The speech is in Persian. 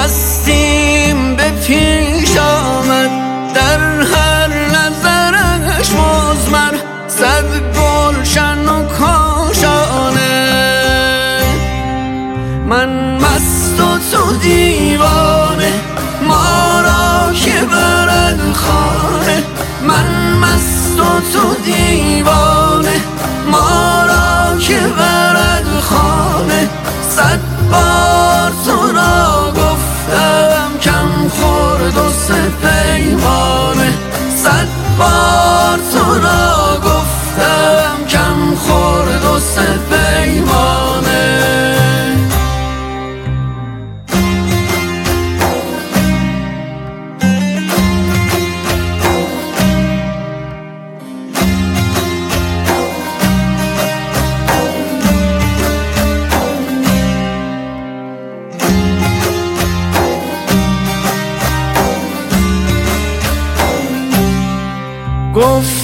هستیم به پیش آمد، در هر نظرش مزمر، صد گلشن و کاشانه. من مست و تو دیوانه، ما را که برد خانه. من مست و تو دیوانه، ما را که برد خانه. صد بار تو را گفتم کم خورد و سه پیمانه. صد بار تو را گفتم کم خورد و سه پیمانه. گفت